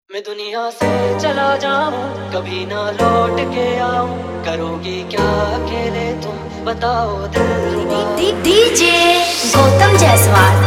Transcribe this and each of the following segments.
मैं दुनिया से चला जाऊं, कभी ना लौट के आऊं, करोगी क्या अकेले तुम बताओ दिलरुबा। डीजे गौतम जायसवाल।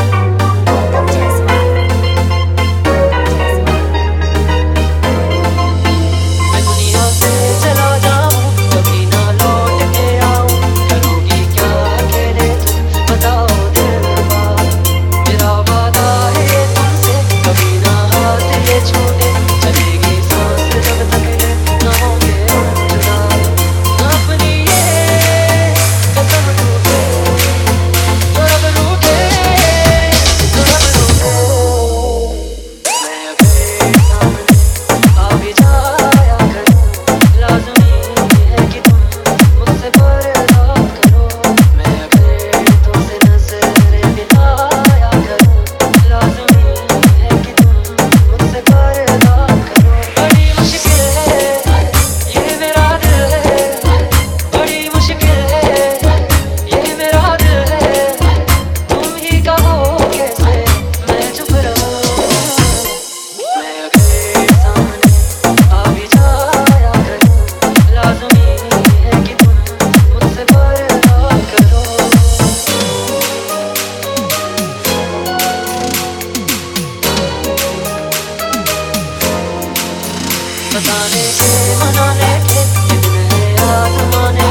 मैं दुनिया से चला जाऊं, कभी ना लौट के आऊं, करोगी क्या अकेले तुम बताओ दिलरुबा। मेरा वादा है तुमसे, कभी ना हाथ ये छूटे, चलेगी सांस जब तक ये ना होंगे हम जुदा। ना अपनी ये कसम टूटे, तो रब रूठे, तो रब रूठे। मैं अगर सामने आ भी जाया करूं, लाज़मी है कि तुम मुझसे पर्दा करो। मैं अगर तुमसे नज़रें मिलाया करूं, लाज़मी है कि तुम मुझसे पर्दा करो। बड़ी मुश्किल है ये मेरा दिल है, बड़ी मुश्किल है ये मेरा दिल है। तुम ही कहो कैसे मैं चुप रहूं। मैं अगर सामने आ भी जाया करूं, लाज़मी है कि तुम मुझसे पर्दा करो। बताने के मनाने के ये दिन है आज़माने